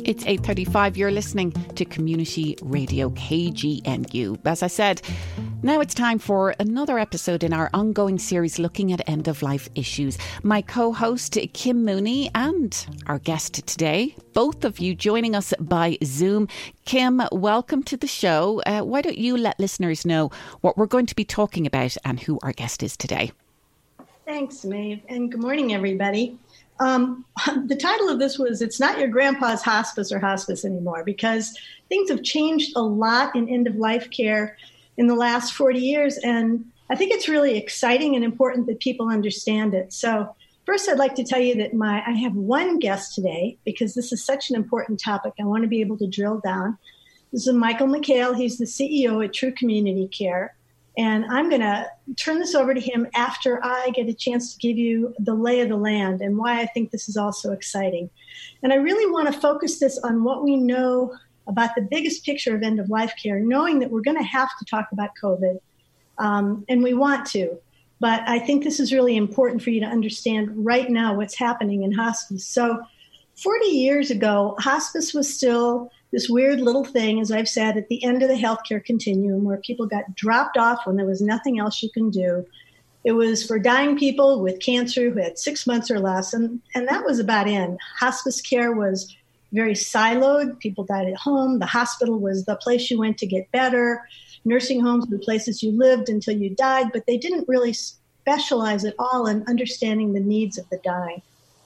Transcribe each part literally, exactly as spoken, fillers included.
It's eight thirty-five. You're listening to Community Radio K G N U. As I said, now it's time for another episode in our ongoing series looking at end-of-life issues. My co-host, Kim Mooney, and our guest today, both of you joining us by Zoom. Kim, welcome to the show. Uh, why don't you let listeners know what we're going to be talking about and who our guest is today? Thanks, Maeve, and good morning, everybody. Um, the title of this was, It's Not Your Grandpa's Hospice or Hospice Anymore, because things have changed a lot in end-of-life care in the last forty years, and I think it's really exciting and important that people understand it. So first, I'd like to tell you that my I have one guest today, because this is such an important topic. I want to be able to drill down. This is Michael McHale. He's the C E O at True Community Care. And I'm going to turn this over to him after I get a chance to give you the lay of the land and why I think this is all so exciting. And I really want to focus this on what we know about the biggest picture of end-of-life care, knowing that we're going to have to talk about COVID, um, and we want to. But I think this is really important for you to understand right now what's happening in hospice. So forty years ago, hospice was still this weird little thing, as I've said, at the end of the healthcare continuum where people got dropped off when there was nothing else you can do. It was for dying people with cancer who had six months or less, and, and that was about it. Hospice care was very siloed. People died at home. The hospital was the place you went to get better. Nursing homes were places you lived until you died, but they didn't really specialize at all in understanding the needs of the dying.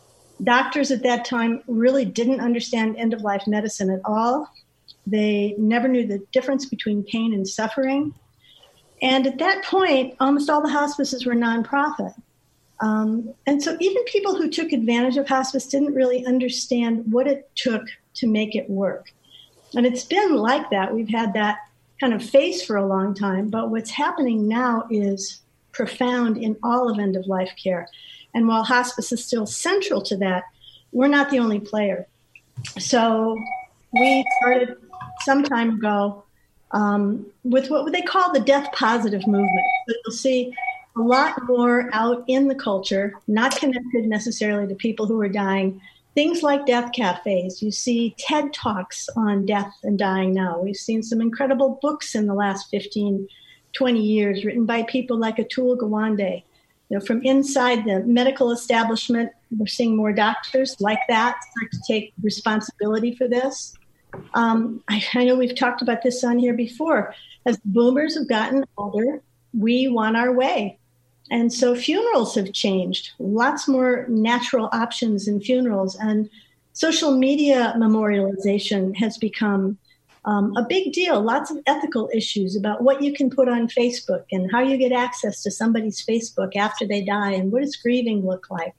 Doctors at that time really didn't understand end-of-life medicine at all. They never knew the difference between pain and suffering. And at that point, almost all the hospices were nonprofit. Um, and so even people who took advantage of hospice didn't really understand what it took to make it work. And it's been like that. We've had that kind of face for a long time. But what's happening now is profound in all of end-of-life care. And while hospice is still central to that, we're not the only player. So we started some time ago um, with what they call the death positive movement. So you'll see a lot more out in the culture, not connected necessarily to people who are dying. Things like death cafes. You see TED Talks on death and dying now. We've seen some incredible books in the last fifteen, twenty years written by people like Atul Gawande. You know, from inside the medical establishment, we're seeing more doctors like that start to take responsibility for this. Um, I, I know we've talked about this on here before. As the boomers have gotten older, we want our way. And so funerals have changed. Lots more natural options in funerals. And social media memorialization has become Um, a big deal, lots of ethical issues about what you can put on Facebook and how you get access to somebody's Facebook after they die and what does grieving look like.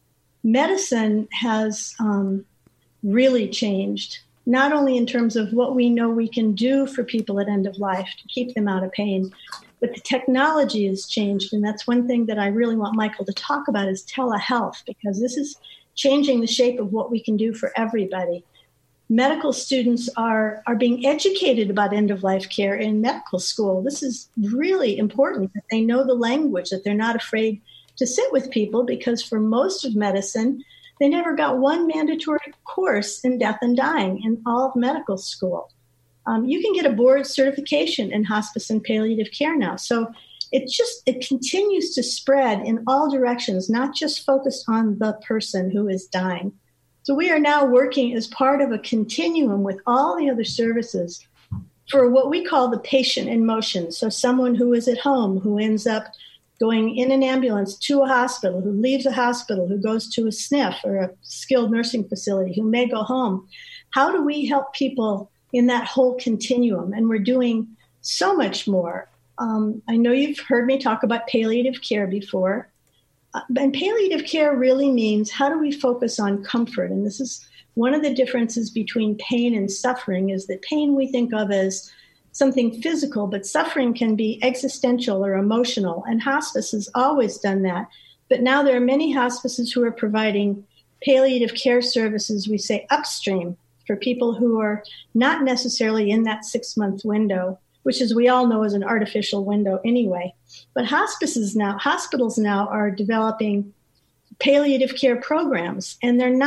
Medicine has um, really changed, not only in terms of what we know we can do for people at end of life to keep them out of pain, but the technology has changed. And that's one thing that I really want Michael to talk about is telehealth, because this is changing the shape of what we can do for everybody. Medical students are, are being educated about end-of-life care in medical school. This is really important that they know the language, that they're not afraid to sit with people, because for most of medicine, they never got one mandatory course in death and dying in all of medical school. Um, you can get a board certification in hospice and palliative care now. So it just, it continues to spread in all directions, not just focused on the person who is dying. So we are now working as part of a continuum with all the other services for what we call the patient in motion. So someone who is at home, who ends up going in an ambulance to a hospital, who leaves a hospital, who goes to a S N F or a skilled nursing facility, who may go home. How do we help people in that whole continuum? And we're doing so much more. Um, I know you've heard me talk about palliative care before. And palliative care really means how do we focus on comfort? And this is one of the differences between pain and suffering, is that pain we think of as something physical, but suffering can be existential or emotional. And hospice has always done that. But now there are many hospices who are providing palliative care services, we say upstream, for people who are not necessarily in that six-month window, which, as we all know, is an artificial window anyway. But hospices now, hospitals now are developing palliative care programs, and they're not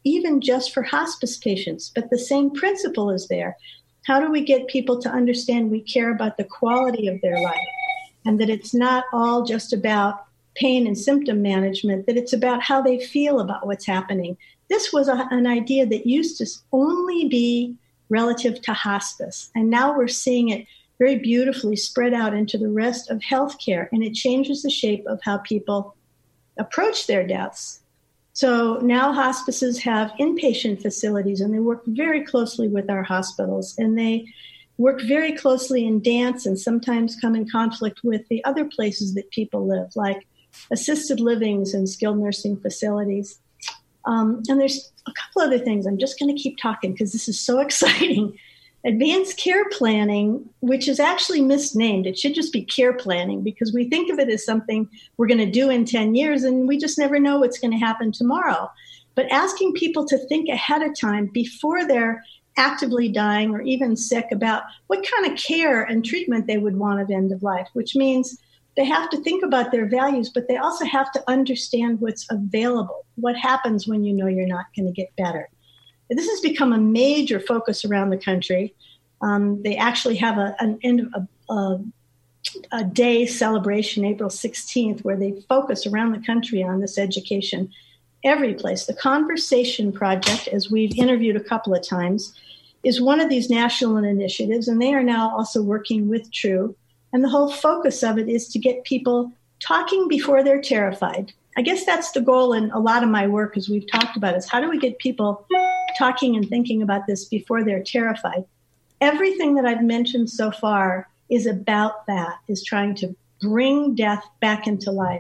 even just for hospice patients, but the same principle is there. How do we get people to understand we care about the quality of their life and that it's not all just about pain and symptom management, that it's about how they feel about what's happening. This was a, an idea that used to only be relative to hospice, and now we're seeing it very beautifully spread out into the rest of healthcare, and it changes the shape of how people approach their deaths. So now hospices have inpatient facilities, and they work very closely with our hospitals, and they work very closely in dance and sometimes come in conflict with the other places that people live, like assisted livings and skilled nursing facilities. Um, and there's a couple other things. I'm just going to keep talking because this is so exciting. Advanced care planning, which is actually misnamed. It should just be care planning because we think of it as something we're going to do in ten years and we just never know what's going to happen tomorrow. But asking people to think ahead of time before they're actively dying or even sick about what kind of care and treatment they would want at end of life, which means they have to think about their values, but they also have to understand what's available, what happens when you know you're not going to get better. This has become a major focus around the country. Um, they actually have a, an end of a, a, a day celebration, April sixteenth, where they focus around the country on this education every place. The Conversation Project, as we've interviewed a couple of times, is one of these national initiatives, and they are now also working with True. And the whole focus of it is to get people talking before they're terrified. I guess that's the goal in a lot of my work, as we've talked about, is how do we get people talking and thinking about this before they're terrified? Everything that I've mentioned so far is about that, is trying to bring death back into life.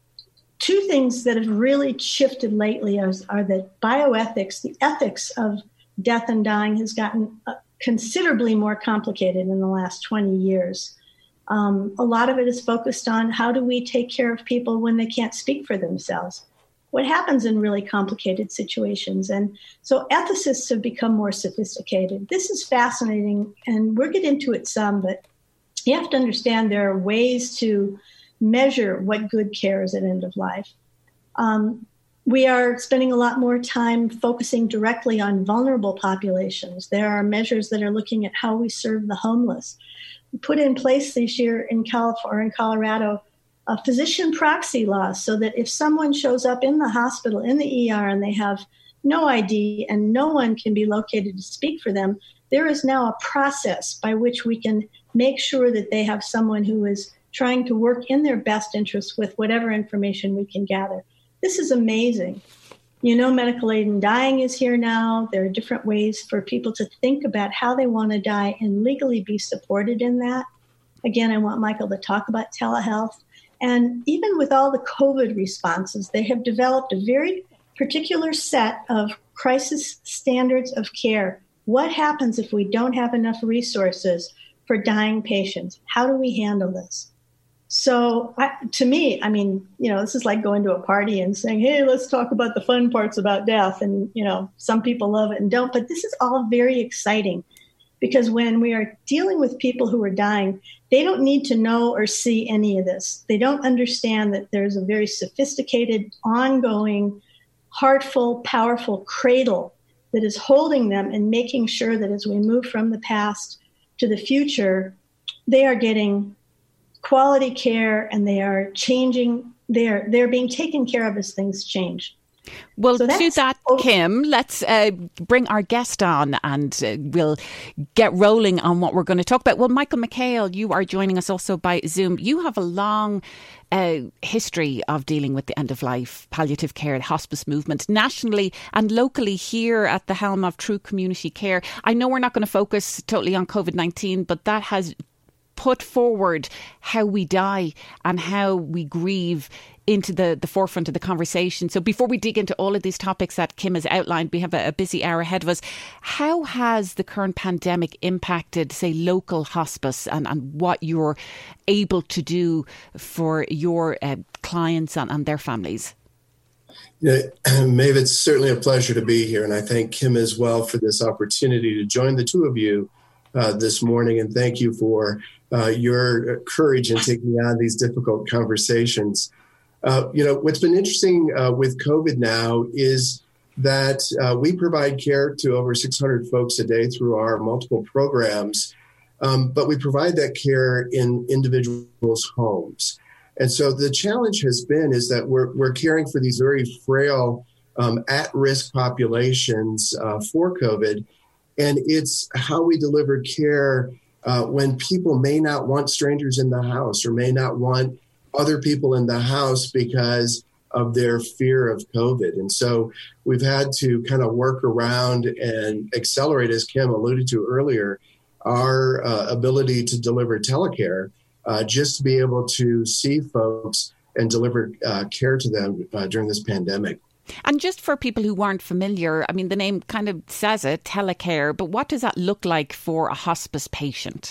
Two things that have really shifted lately are, are that bioethics, the ethics of death and dying, has gotten uh, considerably more complicated in the last twenty years. Um, a lot of it is focused on how do we take care of people when they can't speak for themselves? What happens in really complicated situations? And so ethicists have become more sophisticated. This is fascinating, and we'll get into it some, but you have to understand there are ways to measure what good care is at end of life. Um, we are spending a lot more time focusing directly on vulnerable populations. There are measures that are looking at how we serve the homeless. We put in place this year in California or in Colorado a physician proxy law so that if someone shows up in the hospital, in the E R, and they have no I D and no one can be located to speak for them, there is now a process by which we can make sure that they have someone who is trying to work in their best interest with whatever information we can gather. This is amazing. You know, medical aid in dying is here now. There are different ways for people to think about how they want to die and legally be supported in that. Again, I want Michael to talk about telehealth. And even with all the COVID responses, they have developed a very particular set of crisis standards of care. What happens if we don't have enough resources for dying patients? How do we handle this? So I, to me, I mean, you know, this is like going to a party and saying, hey, let's talk about the fun parts about death. And, you know, some people love it and don't. But this is all very exciting because when we are dealing with people who are dying, they don't need to know or see any of this. They don't understand that there's a very sophisticated, ongoing, heartful, powerful cradle that is holding them and making sure that as we move from the past to the future, they are getting quality care and they are changing, they're, they're being taken care of as things change. Well, so to that, oh. Kim, let's uh, bring our guest on and uh, we'll get rolling on what we're going to talk about. Well, Michael McHale, you are joining us also by Zoom. You have a long uh, history of dealing with the end-of-life palliative care, the hospice movement, nationally and locally here at the helm of True Community Care. I know we're not going to focus totally on COVID nineteen, but that has put forward how we die and how we grieve into the, the forefront of the conversation. So before we dig into all of these topics that Kim has outlined, we have a, a busy hour ahead of us. How has the current pandemic impacted, say, local hospice and, and what you're able to do for your uh, clients and, and their families? Yeah, Maeve, it's certainly a pleasure to be here. And I thank Kim as well for this opportunity to join the two of you uh, this morning. And thank you for uh, your courage in taking on these difficult conversations. Uh, you know, what's been interesting uh, with COVID now is that uh, we provide care to over six hundred folks a day through our multiple programs, um, but we provide that care in individuals' homes. And so the challenge has been is that we're, we're caring for these very frail, um, at-risk populations uh, for COVID, and it's how we deliver care uh, when people may not want strangers in the house or may not want other people in the house because of their fear of COVID. And so we've had to kind of work around and accelerate, as Kim alluded to earlier, our uh, ability to deliver telecare, uh, just to be able to see folks and deliver uh, care to them uh, during this pandemic. And just for people who aren't familiar, I mean, the name kind of says it, telecare, but what does that look like for a hospice patient?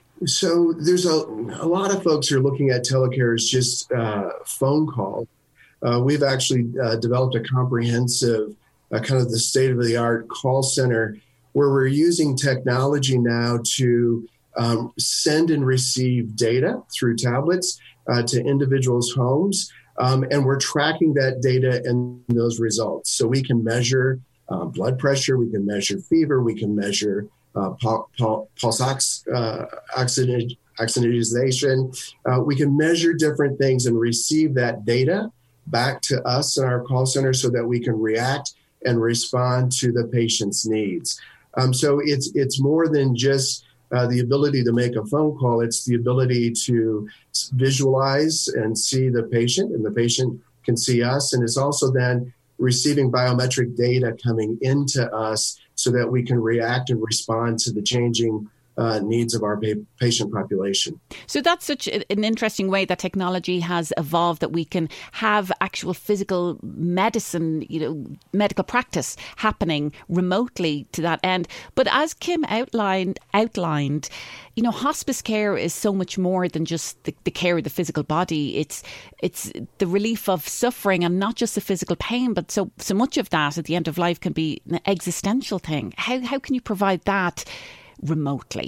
So there's a, a lot of folks who are looking at telecare as just uh, phone calls. Uh, we've actually uh, developed a comprehensive, uh, kind of the state-of-the-art call center where we're using technology now to um, send and receive data through tablets uh, to individuals' homes. Um, and we're tracking that data and those results. So we can measure uh, blood pressure, we can measure fever, we can measure uh, pul- pul- pulse ox- uh, oxygen- oxygenation. Uh, we can measure different things and receive that data back to us in our call center so that we can react and respond to the patient's needs. Um, so it's it's more than just uh, the ability to make a phone call. It's the ability to visualize and see the patient, and the patient can see us. And it's also then receiving biometric data coming into us so that we can react and respond to the changing Uh, needs of our pa- patient population. So that's such an interesting way that technology has evolved, that we can have actual physical medicine, you know, medical practice happening remotely to that end. But as Kim outlined, outlined, you know, hospice care is so much more than just the, the care of the physical body. It's it's the relief of suffering, and not just the physical pain, but so so much of that at the end of life can be an existential thing. How how can you provide that remotely?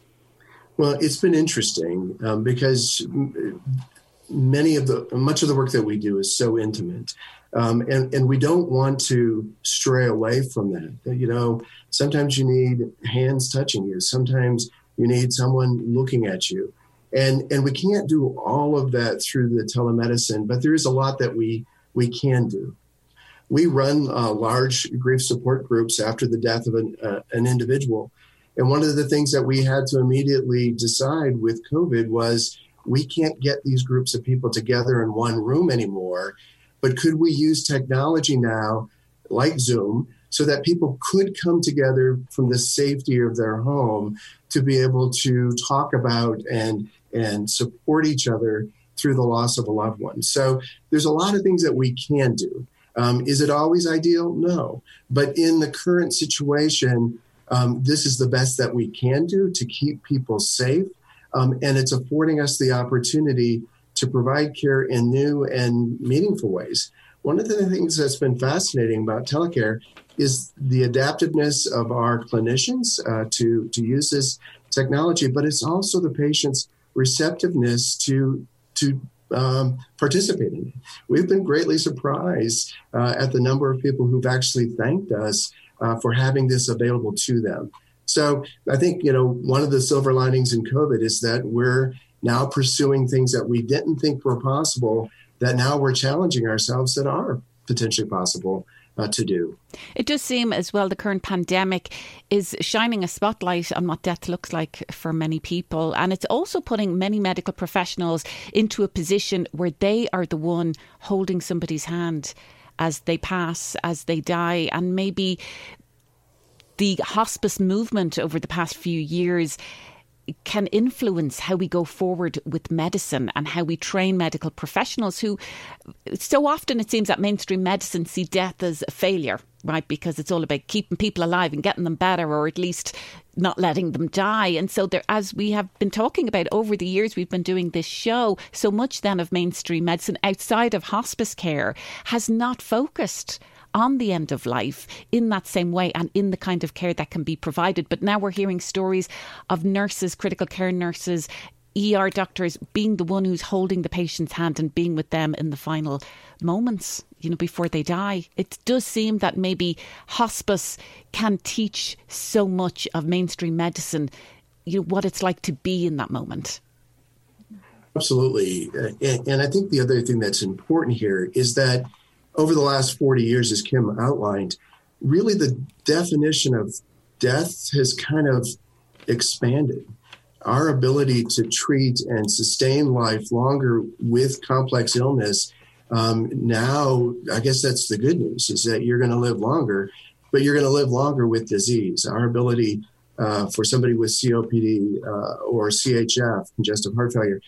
Well, it's been interesting um, because many of the much of the work that we do is so intimate, um, and and we don't want to stray away from that. You know, sometimes you need hands touching you. Sometimes you need someone looking at you, and and we can't do all of that through the telemedicine. But there is a lot that we we can do. We run uh, large grief support groups after the death of an, uh, an individual. And one of the things that we had to immediately decide with COVID was we can't get these groups of people together in one room anymore, but could we use technology now, like Zoom, so that people could come together from the safety of their home to be able to talk about and, and support each other through the loss of a loved one. So there's a lot of things that we can do. Um, is it always ideal? No. But in the current situation, Um, this is the best that we can do to keep people safe, um, and it's affording us the opportunity to provide care in new and meaningful ways. One of the things that's been fascinating about telecare is the adaptiveness of our clinicians uh, to, to use this technology, but it's also the patient's receptiveness to, to um, participate in it. We've been greatly surprised uh, at the number of people who've actually thanked us Uh, for having this available to them. So I think, you know, one of the silver linings in COVID is that we're now pursuing things that we didn't think were possible, that now we're challenging ourselves that are potentially possible uh, to do. It does seem as well the current pandemic is shining a spotlight on what death looks like for many people. And it's also putting many medical professionals into a position where they are the one holding somebody's hand as they pass, as they die. And maybe the hospice movement over the past few years can influence how we go forward with medicine and how we train medical professionals who so often it seems that mainstream medicine see death as a failure, right? Because it's all about keeping people alive and getting them better, or at least not letting them die. And so there, as we have been talking about over the years we've been doing this show, so much then of mainstream medicine outside of hospice care has not focused on the end of life in that same way and in the kind of care that can be provided. But now we're hearing stories of nurses, critical care nurses, E R doctors being the one who's holding the patient's hand and being with them in the final moments, you know, before they die. It does seem that maybe hospice can teach so much of mainstream medicine, you know, what it's like to be in that moment. Absolutely. And, and I think the other thing that's important here is that over the last forty years, as Kim outlined, really the definition of death has kind of expanded. Our ability to treat and sustain life longer with complex illness, um, now, I guess that's the good news, is that you're going to live longer, but you're going to live longer with disease. Our ability uh, for somebody with C O P D uh, or C H F, congestive heart failure,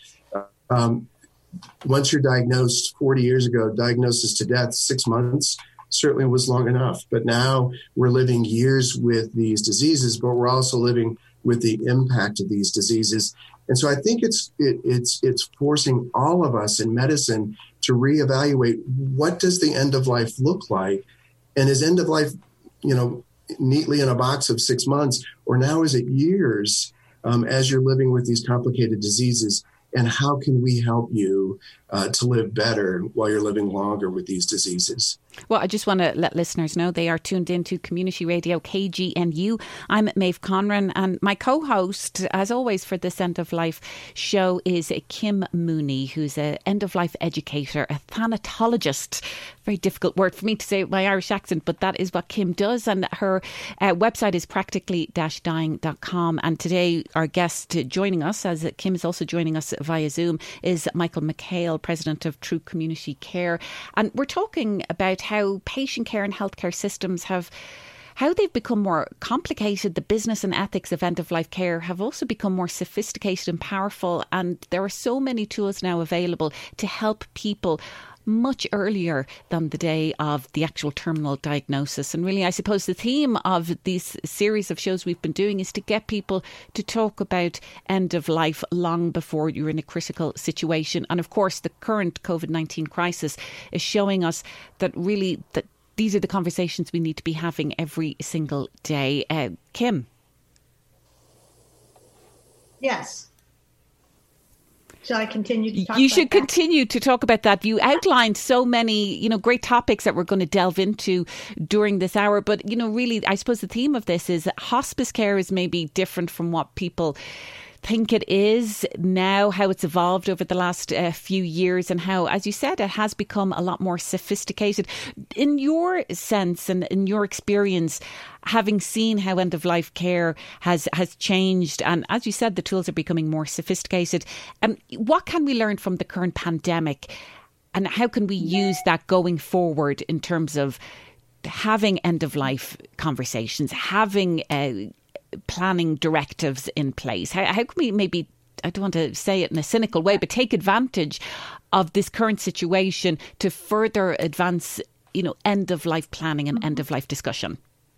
um, once you're diagnosed forty years ago, diagnosis to death, six months certainly was long enough. But now we're living years with these diseases, but we're also living with the impact of these diseases. And so I think it's it, it's it's forcing all of us in medicine to reevaluate, what does the end of life look like? And is end of life, you know, neatly in a box of six months, or now is it years um, as you're living with these complicated diseases? And how can we help you uh, to live better while you're living longer with these diseases? Well, I just want to let listeners know they are tuned into Community Radio K G N U. I'm Maeve Conran, and my co-host, as always, for this End of Life show is Kim Mooney, who's an end-of-life educator, a thanatologist. Very difficult word for me to say with my Irish accent, but that is what Kim does. And her uh, website is practically dash dying dot com. And today, our guest joining us, as Kim is also joining us via Zoom, is Michael McHale, President of True Community Care. And we're talking about how patient care and healthcare systems have, how they've become more complicated. The business and ethics of end-of-life care have also become more sophisticated and powerful. And there are so many tools now available to help people much earlier than the day of the actual terminal diagnosis. And really, I suppose the theme of this series of shows we've been doing is to get people to talk about end of life long before you're in a critical situation. And of course, the current COVID nineteen crisis is showing us that really that these are the conversations we need to be having every single day. Uh, Kim? Yes. Shall I continue to talk You about should that? continue to talk about that. You outlined so many, you know, great topics that we're going to delve into during this hour. But, you know, really, I suppose the theme of this is that hospice care is maybe different from what people think it is now, how it's evolved over the last uh, few years, and how, as you said, it has become a lot more sophisticated. In your sense and in your experience, having seen how end-of-life care has, has changed, and as you said, the tools are becoming more sophisticated, um, what can we learn from the current pandemic, and how can we use that going forward in terms of having end-of-life conversations, having uh, planning directives in place? How, how can we maybe, I don't want to say it in a cynical way, but take advantage of this current situation to further advance, you know, end-of-life planning and end-of-life discussion?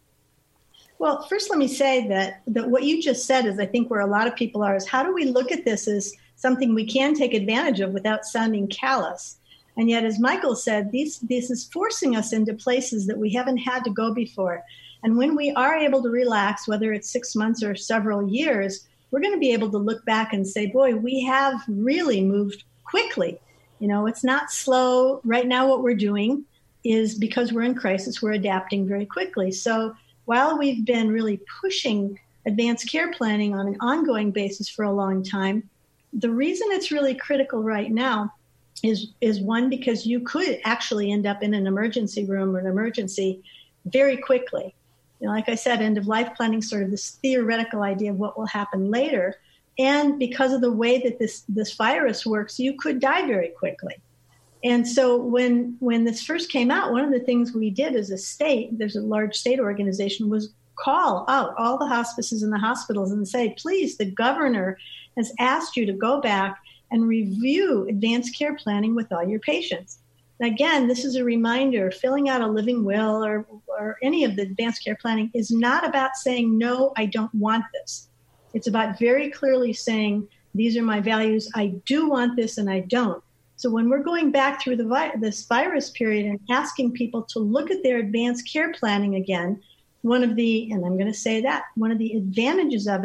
Well, first, let me say that, that what you just said is, I think, where a lot of people are, is how do we look at this as something we can take advantage of without sounding callous? And yet, as Michael said, these, this is forcing us into places that we haven't had to go before. And when we are able to relax, whether it's six months or several years, we're going to be able to look back and say, boy, we have really moved quickly. You know, it's not slow. Right now, what we're doing is, because we're in crisis, we're adapting very quickly. So while we've been really pushing advanced care planning on an ongoing basis for a long time, the reason it's really critical right now is, is one, because you could actually end up in an emergency room or an emergency very quickly. You know, like I said, end-of-life planning is sort of this theoretical idea of what will happen later. And because of the way that this, this virus works, you could die very quickly. And so when when this first came out, one of the things we did as a state, there's a large state organization, was call out all the hospices and the hospitals and say, please, the governor has asked you to go back and review advanced care planning with all your patients. Again, this is a reminder, filling out a living will or, or any of the advanced care planning is not about saying, no, I don't want this. It's about very clearly saying, these are my values, I do want this and I don't. So when we're going back through the vi- this virus period and asking people to look at their advanced care planning again, one of the, and I'm going to say that, one of the advantages of it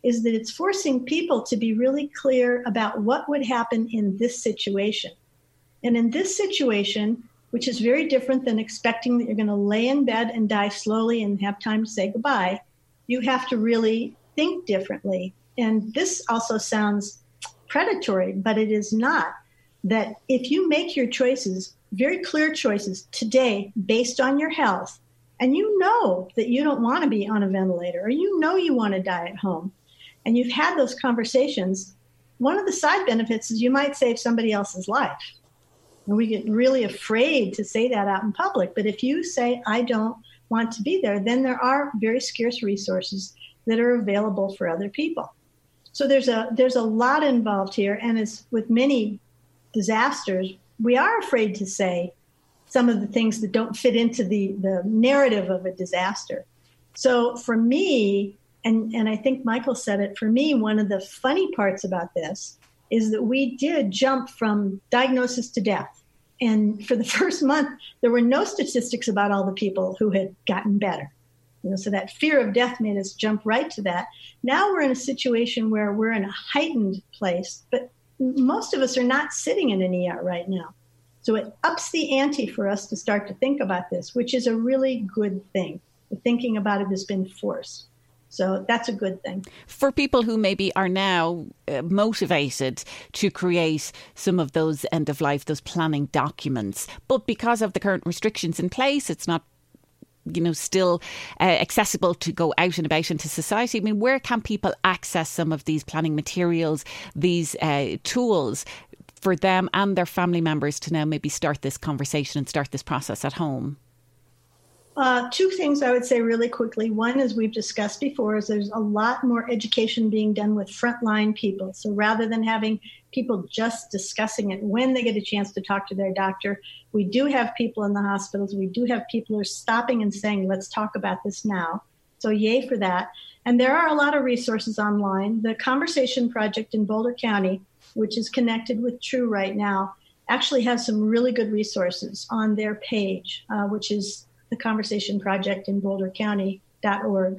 is that it's forcing people to be really clear about what would happen in this situation. And in this situation, which is very different than expecting that you're going to lay in bed and die slowly and have time to say goodbye, you have to really think differently. And this also sounds predatory, but it is not. That if you make your choices, very clear choices today based on your health, and you know that you don't want to be on a ventilator, or you know you want to die at home, and you've had those conversations, one of the side benefits is you might save somebody else's life. And we get really afraid to say that out in public. But if you say, I don't want to be there, then there are very scarce resources that are available for other people. So there's a there's a lot involved here. And as with many disasters, we are afraid to say some of the things that don't fit into the, the narrative of a disaster. So for me, and, and I think Michael said it, for me, one of the funny parts about this is that we did jump from diagnosis to death. And for the first month, there were no statistics about all the people who had gotten better. You know, so that fear of death made us jump right to that. Now we're in a situation where we're in a heightened place, but most of us are not sitting in an E R right now. So it ups the ante for us to start to think about this, which is a really good thing. The thinking about it has been forced. So that's a good thing. For people who maybe are now uh, motivated to create some of those end of life, those planning documents, but because of the current restrictions in place, it's not, you know, still uh, accessible to go out and about into society. I mean, where can people access some of these planning materials, these uh, tools for them and their family members to now maybe start this conversation and start this process at home? Uh, two things I would say really quickly. One, as we've discussed before, is there's a lot more education being done with frontline people. So rather than having people just discussing it when they get a chance to talk to their doctor, we do have people in the hospitals. We do have people who are stopping and saying, let's talk about this now. So yay for that. And there are a lot of resources online. The Conversation Project in Boulder County, which is connected with True right now, actually has some really good resources on their page, uh, which is the Conversation Project in Boulder County dot org.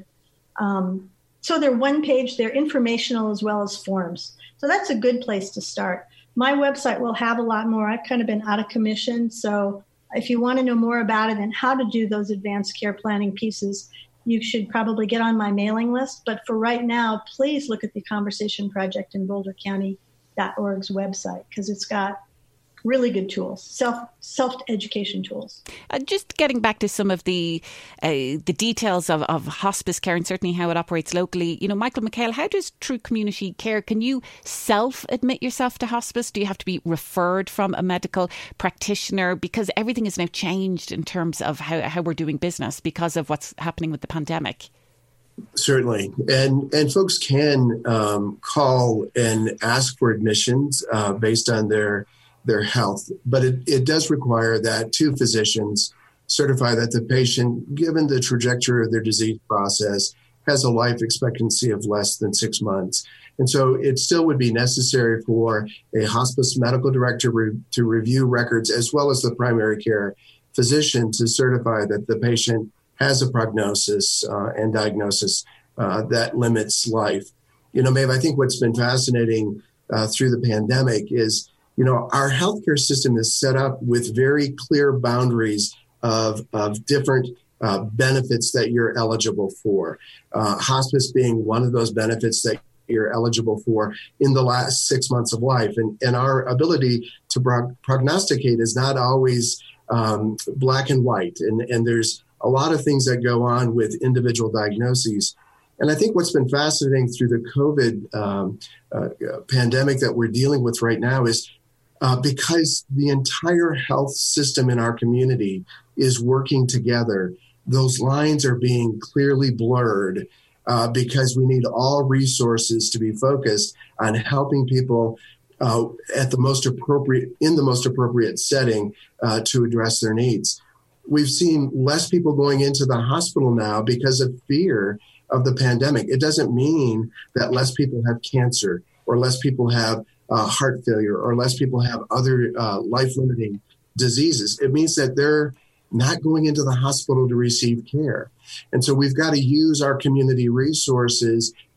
Um, so they're one page, they're informational as well as forms. So that's a good place to start. My website will have a lot more. I've kind of been out of commission. So if you want to know more about it and how to do those advanced care planning pieces, you should probably get on my mailing list. But for right now, please look at the Conversation Project in Boulder County dot org's website, because it's got really good tools, self self education tools. Uh, just getting back to some of the uh, the details of, of hospice care and certainly how it operates locally. You know, Michael McHale, how does True Community Care? Can you self admit yourself to hospice? Do you have to be referred from a medical practitioner? Because everything has now changed in terms of how, how we're doing business because of what's happening with the pandemic. Certainly. And and folks can um, call and ask for admissions uh, based on their their health. But it, it does require that two physicians certify that the patient, given the trajectory of their disease process, has a life expectancy of less than six months. And so it still would be necessary for a hospice medical director re- to review records as well as the primary care physician to certify that the patient has a prognosis uh, and diagnosis uh, that limits life. You know, Maeve, I think what's been fascinating uh, through the pandemic is, you know, our healthcare system is set up with very clear boundaries of, of different uh, benefits that you're eligible for. Uh, hospice being one of those benefits that you're eligible for in the last six months of life. And, and our ability to prog- prognosticate is not always um, black and white. And, and there's a lot of things that go on with individual diagnoses. And I think what's been fascinating through the COVID um, uh, pandemic that we're dealing with right now is uh, because the entire health system in our community is working together, those lines are being clearly blurred uh, because we need all resources to be focused on helping people uh, at the most appropriate, in the most appropriate setting uh, to address their needs. We've seen less people going into the hospital now because of fear of the pandemic. It doesn't mean that less people have cancer or less people have uh, heart failure or less people have other uh, life-limiting diseases. It means that they're not going into the hospital to receive care. And so we've got to use our community resources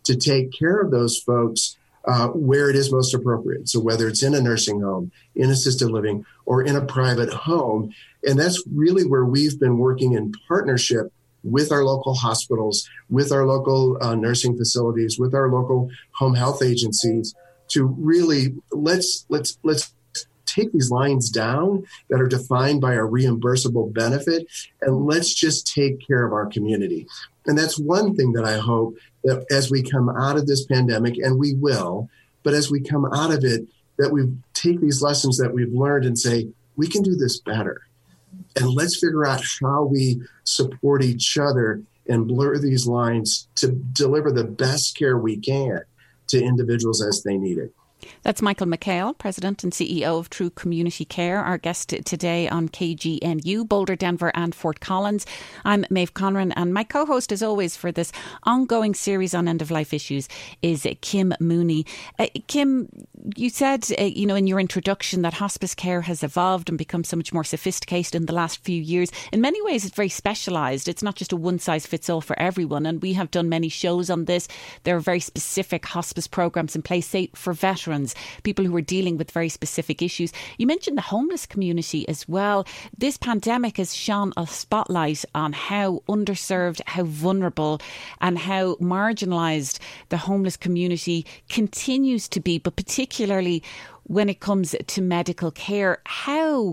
to take care of those folks uh, where it is most appropriate. So whether it's in a nursing home, in assisted living, or in a private home. And that's really where we've been working in partnership with our local hospitals, with our local uh, nursing facilities, with our local home health agencies to really let's let's let's take these lines down that are defined by a reimbursable benefit, and let's just take care of our community. And that's one thing that I hope that as we come out of this pandemic, and we will, but as we come out of it, that we take these lessons that we've learned and say, we can do this better. And let's figure out how we support each other and blur these lines to deliver the best care we can to individuals as they need it. That's Michael McHale, President and C E O of True Community Care, our guest today on K G N U, Boulder, Denver and Fort Collins. I'm Maeve Conran, and my co-host, as always, for this ongoing series on end-of-life issues is Kim Mooney. Uh, Kim, you said, uh, you know, in your introduction that hospice care has evolved and become so much more sophisticated in the last few years. In many ways, it's very specialised. It's not just a one-size-fits-all for everyone, and we have done many shows on this. There are very specific hospice programmes in place, say, for veterans, people who are dealing with very specific issues. You mentioned the homeless community as well. This pandemic has shone a spotlight on how underserved, how vulnerable and how marginalised the homeless community continues to be, but particularly when it comes to medical care. How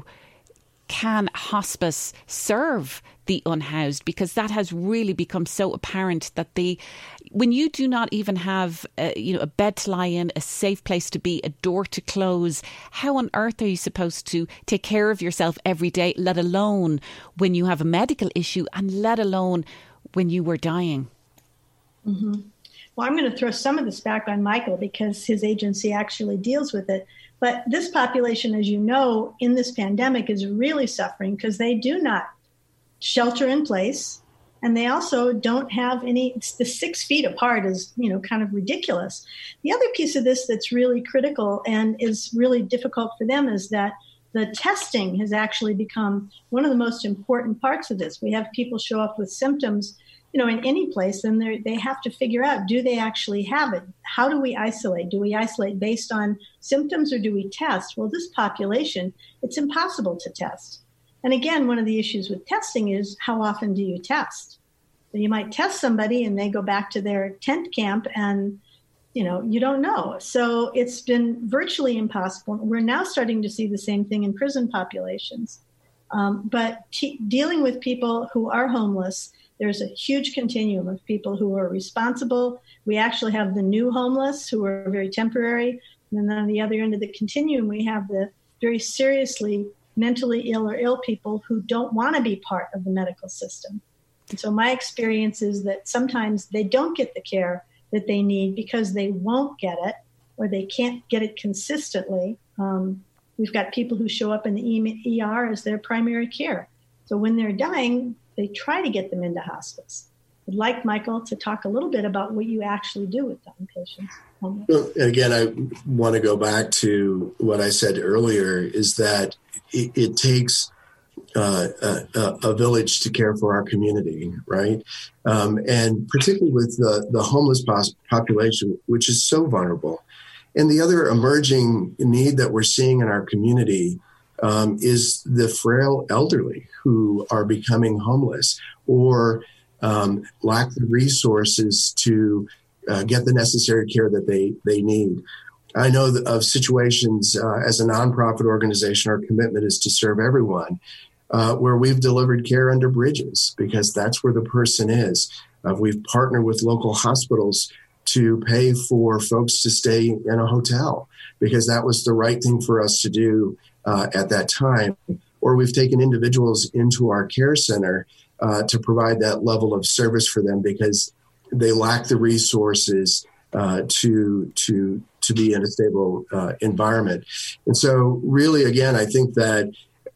can hospice serve the unhoused? Because that has really become so apparent that the when you do not even have uh, you know a bed to lie in, a safe place to be, a door to close, how on earth are you supposed to take care of yourself every day, let alone when you have a medical issue and let alone when you were dying? Mm-hmm. Well, I'm going to throw some of this back on Michael because his agency actually deals with it. But this population, as you know, in this pandemic is really suffering because they do not shelter in place. And they also don't have any, the six feet apart is, you know, kind of ridiculous. The other piece of this that's really critical and is really difficult for them is that the testing has actually become one of the most important parts of this. We have people show up with symptoms, you know, in any place, and they have to figure out, do they actually have it? How do we isolate? Do we isolate based on symptoms or do we test? Well, this population, it's impossible to test. And again, one of the issues with testing is how often do you test? So you might test somebody and they go back to their tent camp and, you know, you don't know. So it's been virtually impossible. We're now starting to see the same thing in prison populations. Um, but t- dealing with people who are homeless, there's a huge continuum of people who are responsible. We actually have the new homeless who are very temporary. And then on the other end of the continuum, we have the very seriously mentally ill or ill people who don't want to be part of the medical system. And so my experience is that sometimes they don't get the care that they need because they won't get it or they can't get it consistently. Um, we've got people who show up in the E R as their primary care. So when they're dying, they try to get them into hospice. I'd like Michael to talk a little bit about what you actually do with dying patients. Well, again, I want to go back to what I said earlier, is that it, it takes uh, a, a village to care for our community, right? Um, and particularly with the, the homeless pos- population, which is so vulnerable. And the other emerging need that we're seeing in our community um, is the frail elderly who are becoming homeless or um, lack the resources to uh, get the necessary care that they, they need. I know of situations uh, as a nonprofit organization, our commitment is to serve everyone, uh, where we've delivered care under bridges because that's where the person is. Uh, we've partnered with local hospitals to pay for folks to stay in a hotel because that was the right thing for us to do uh, at that time. Or we've taken individuals into our care center uh, to provide that level of service for them because they lack the resources uh, to to to be in a stable uh, environment. And so really, again, I think that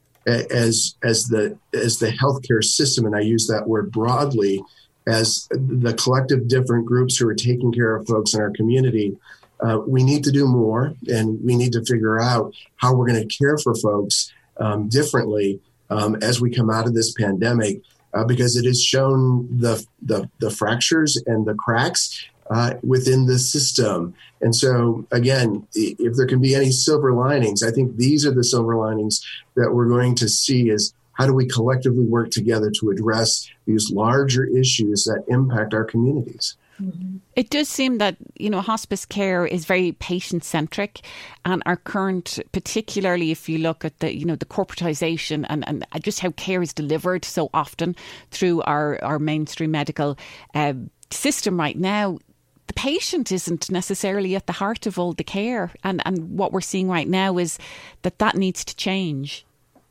as as the as the healthcare system, and I use that word broadly, as the collective different groups who are taking care of folks in our community, uh, we need to do more, and we need to figure out how we're going to care for folks um, differently um, as we come out of this pandemic, uh, because it has shown the, the the fractures and the cracks uh, within the system. And so, again, if there can be any silver linings, I think these are the silver linings that we're going to see is how do we collectively work together to address these larger issues that impact our communities. Mm-hmm. It does seem that, you know, hospice care is very patient-centric, and our current, particularly if you look at the, you know, the corporatization and, and just how care is delivered so often through our, our mainstream medical uh, system right now, the patient isn't necessarily at the heart of all the care. And, and what we're seeing right now is that that needs to change.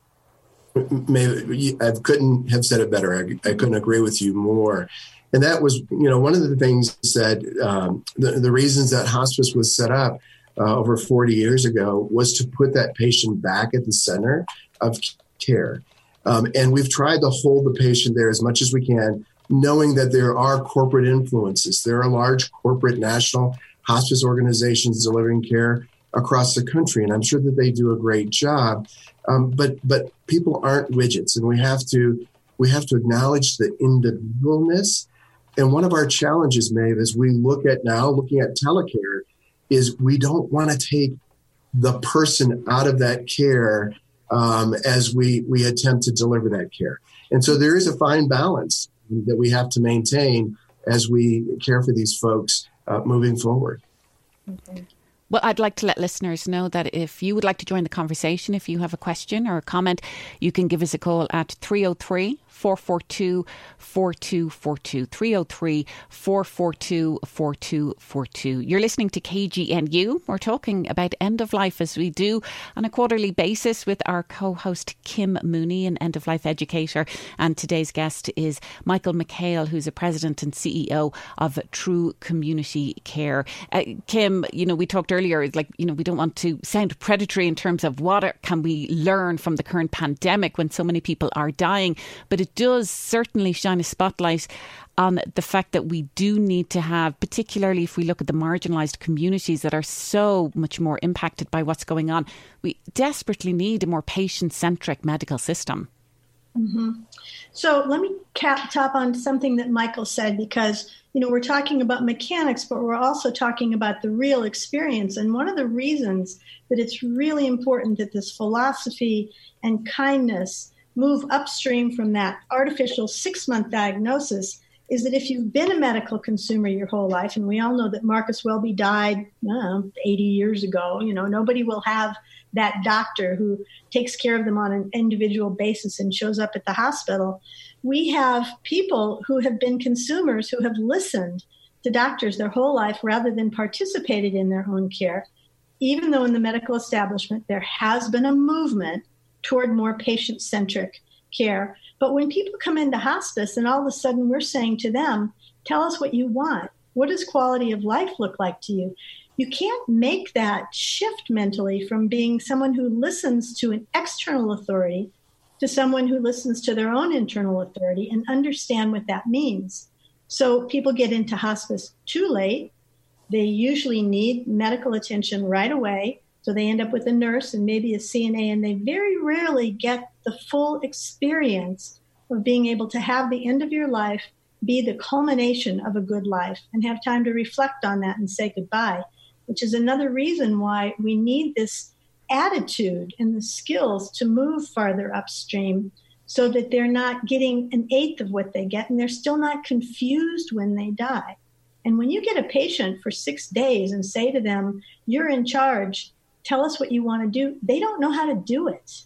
Maybe I couldn't have said it better. I, I couldn't agree with you more. And that was, you know, one of the things that um, the, the reasons that hospice was set up uh, over forty years ago was to put that patient back at the center of care. Um, and we've tried to hold the patient there as much as we can, knowing that there are corporate influences. There are large corporate national hospice organizations delivering care across the country, and I'm sure that they do a great job. Um, but but people aren't widgets, and we have to we have to acknowledge the individualness. And one of our challenges, Maeve, as we look at now, looking at telecare, is we don't want to take the person out of that care um, as we, we attempt to deliver that care. And so there is a fine balance that we have to maintain as we care for these folks uh, moving forward. Okay. Well, I'd like to let listeners know that if you would like to join the conversation, if you have a question or a comment, you can give us a call at three oh three, four four two, four two four two, three oh three, four four two, four two four two. You're listening to K G N U. We're talking about end of life as we do on a quarterly basis with our co-host Kim Mooney, an end of life educator. And today's guest is Michael McHale, who's a president and C E O of True Community Care. Uh, Kim, you know, we talked earlier Earlier, like, you know, we don't want to sound predatory in terms of what can we learn from the current pandemic when so many people are dying. But it does certainly shine a spotlight on the fact that we do need to have, particularly if we look at the marginalised communities that are so much more impacted by what's going on, we desperately need a more patient-centric medical system. Mm-hmm. So let me cap top on something that Michael said, because, you know, we're talking about mechanics, but we're also talking about the real experience. And one of the reasons that it's really important that this philosophy and kindness move upstream from that artificial six-month diagnosis is that if you've been a medical consumer your whole life, and we all know that Marcus Welby died I don't know, eighty years ago, you know, nobody will have that doctor who takes care of them on an individual basis and shows up at the hospital. We have people who have been consumers who have listened to doctors their whole life rather than participated in their own care, even though in the medical establishment there has been a movement toward more patient-centric care. But when people come into hospice and all of a sudden we're saying to them, tell us what you want. What does quality of life look like to you? You can't make that shift mentally from being someone who listens to an external authority to someone who listens to their own internal authority and understand what that means. So people get into hospice too late. They usually need medical attention right away. So they end up with a nurse and maybe a C N A, and they very rarely get the full experience of being able to have the end of your life be the culmination of a good life and have time to reflect on that and say goodbye, which is another reason why we need this attitude and the skills to move farther upstream so that they're not getting an eighth of what they get and they're still not confused when they die. And when you get a patient for six days and say to them, you're in charge, tell us what you want to do, they don't know how to do it.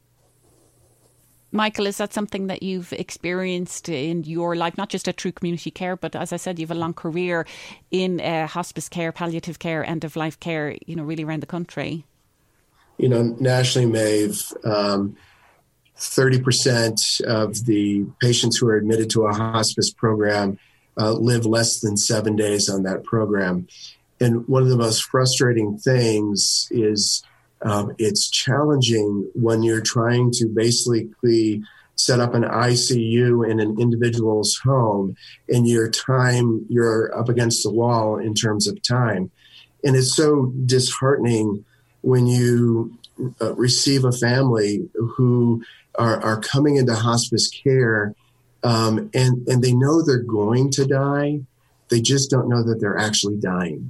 Michael, is that something that you've experienced in your life, not just at True Community Care, but as I said, you have a long career in uh, hospice care, palliative care, end-of-life care, you know, really around the country? You know, nationally, Maeve, um, thirty percent of the patients who are admitted to a hospice program uh, live less than seven days on that program. And one of the most frustrating things is um, it's challenging when you're trying to basically set up an I C U in an individual's home and your time, you're up against the wall in terms of time. And it's so disheartening when you uh, receive a family who are, are coming into hospice care um, and, and they know they're going to die. They just don't know that they're actually dying.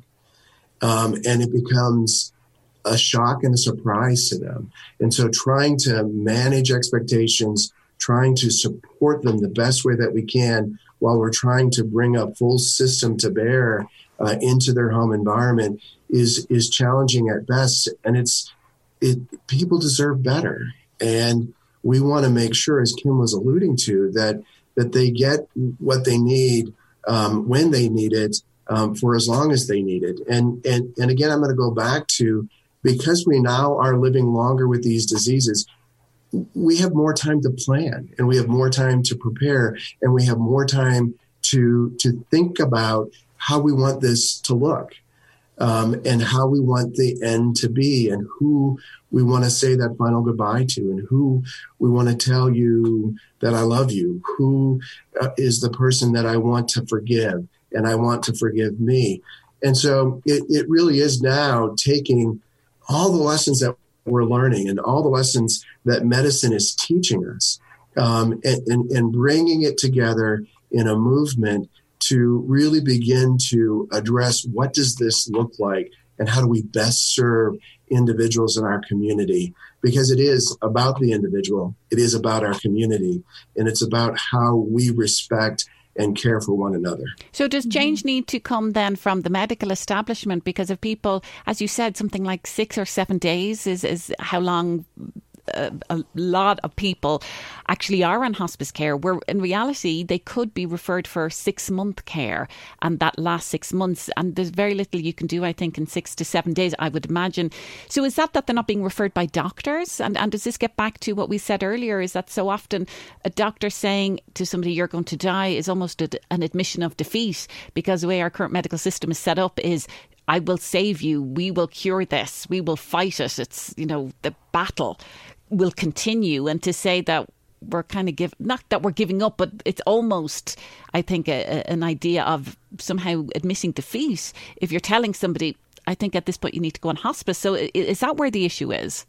Um, and it becomes a shock and a surprise to them. And so trying to manage expectations, trying to support them the best way that we can while we're trying to bring a full system to bear uh, into their home environment is is challenging at best. And it's it people deserve better. And we want to make sure, as Kim was alluding to, that that they get what they need um, when they need it um, for as long as they need it. And, and, and again, I'm going to go back to, because we now are living longer with these diseases, we have more time to plan, and we have more time to prepare, and we have more time to to think about how we want this to look, um, and how we want the end to be, and who we want to say that final goodbye to, and who we want to tell you that I love you, who uh, is the person that I want to forgive, and I want to forgive me. And so it, it really is now taking all the lessons that we're learning and all the lessons that medicine is teaching us, um, and, and, and bringing it together in a movement to really begin to address what does this look like and how do we best serve individuals in our community, because it is about the individual, it is about our community, and it's about how we respect and care for one another. So does change need to come then from the medical establishment? Because if people, as you said, something like six or seven days is, is how long a, a lot of people actually are on hospice care, where in reality they could be referred for six month care, and that lasts six months and there's very little you can do, I think, in six to seven days, I would imagine. So is that that they're not being referred by doctors? And, and does this get back to what we said earlier, is that so often a doctor saying to somebody you're going to die is almost a, an admission of defeat, because the way our current medical system is set up is, I will save you, we will cure this, we will fight it, it's, you know, the battle will continue. And to say that we're kind of give, not that we're giving up, but it's almost, I think, a, a, an idea of somehow admitting defeat. If you're telling somebody, I think at this point you need to go on hospice. So is that where the issue is?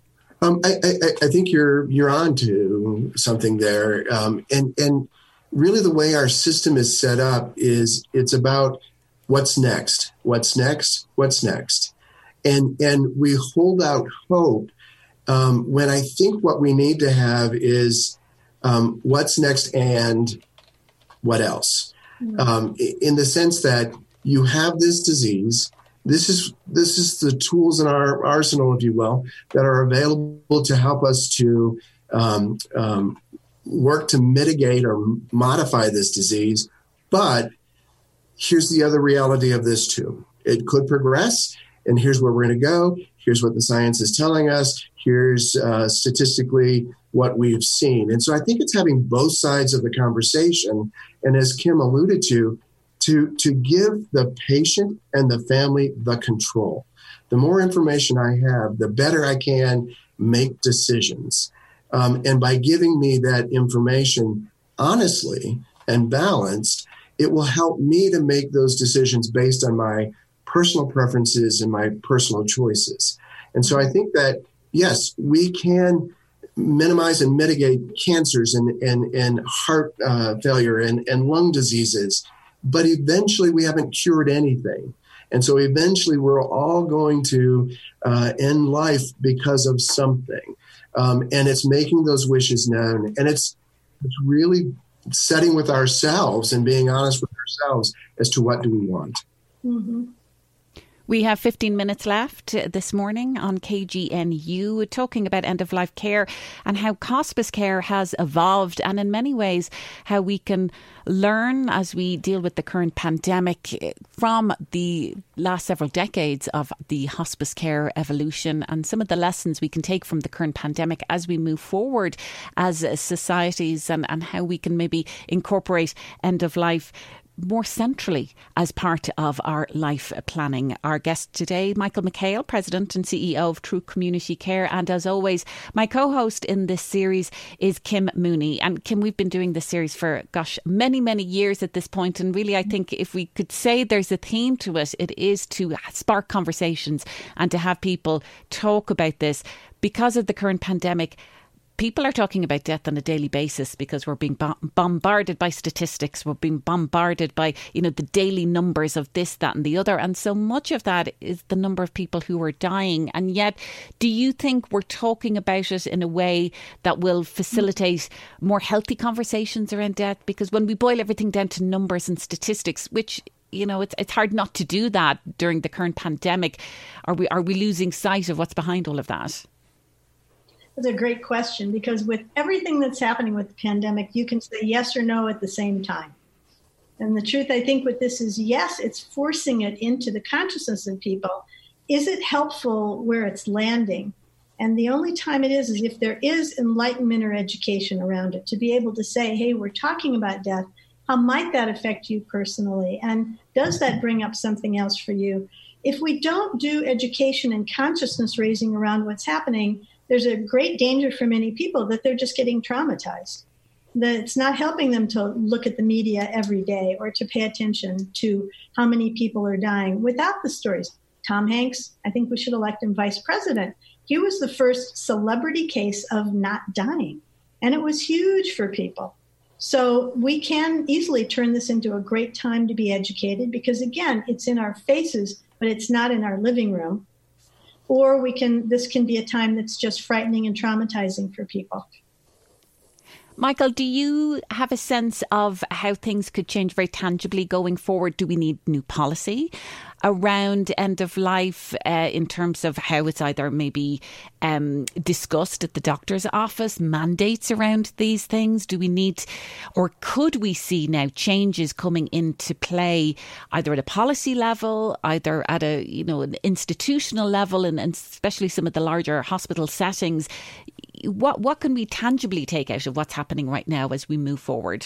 Um, I, I, I think you're you're on to something there. Um, and, and really the way our system is set up is it's about what's next, what's next, what's next. And, and we hold out hope Um, when I think what we need to have is um, what's next and what else, mm-hmm. um, in the sense that you have this disease. This is this is the tools in our arsenal, if you will, that are available to help us to um, um, work to mitigate or modify this disease. But here's the other reality of this too. It could progress, and here's where we're going to go. Here's what the science is telling us. Here's uh, statistically what we've seen. And so I think it's having both sides of the conversation. And as Kim alluded to, to, to give the patient and the family the control. The more information I have, the better I can make decisions. Um, and by giving me that information honestly and balanced, it will help me to make those decisions based on my personal preferences and my personal choices. And so I think that, yes, we can minimize and mitigate cancers and, and, and heart uh, failure and, and lung diseases, but eventually we haven't cured anything. And so eventually we're all going to uh, end life because of something. Um, and it's making those wishes known. And it's, it's really setting with ourselves and being honest with ourselves as to what do we want. Mm-hmm. We have fifteen minutes left this morning on K G N U, talking about end-of-life care and how hospice care has evolved, and in many ways how we can learn as we deal with the current pandemic from the last several decades of the hospice care evolution, and some of the lessons we can take from the current pandemic as we move forward as societies, and, and how we can maybe incorporate end-of-life more centrally as part of our life planning. Our guest today, Michael McHale, President and C E O of True Community Care. And as always, my co-host in this series is Kim Mooney. And Kim, we've been doing this series for, gosh, many, many years at this point. And really, I think if we could say there's a theme to it, it is to spark conversations and to have people talk about this. Because of the current pandemic, people are talking about death on a daily basis because we're being bo- bombarded by statistics. We're being bombarded by, you know, the daily numbers of this, that and the other. And so much of that is the number of people who are dying. And yet, do you think we're talking about it in a way that will facilitate more healthy conversations around death? Because when we boil everything down to numbers and statistics, which, you know, it's it's hard not to do that during the current pandemic, are we are we losing sight of what's behind all of that? That's a great question, because with everything that's happening with the pandemic, you can say yes or no at the same time. And the truth, I think, with this is, yes, it's forcing it into the consciousness of people. Is it helpful where it's landing? And the only time it is is if there is enlightenment or education around it, to be able to say, hey, we're talking about death. How might that affect you personally? And does that bring up something else for you? If we don't do education and consciousness raising around what's happening, there's a great danger for many people that they're just getting traumatized. That it's not helping them to look at the media every day or to pay attention to how many people are dying without the stories. Tom Hanks, I think we should elect him vice president. He was the first celebrity case of not dying, and it was huge for people. So we can easily turn this into a great time to be educated because, again, it's in our faces, but it's not in our living room. Or we can. This can be a time that's just frightening and traumatizing for people. Michael, do you have a sense of how things could change very tangibly going forward? Do we need new policy around end of life uh, in terms of how it's either maybe um, discussed at the doctor's office, mandates around these things? Do we need, or could we see now changes coming into play either at a policy level, either at a, you know, an institutional level, and, and especially some of the larger hospital settings? What what can we tangibly take out of what's happening right now as we move forward?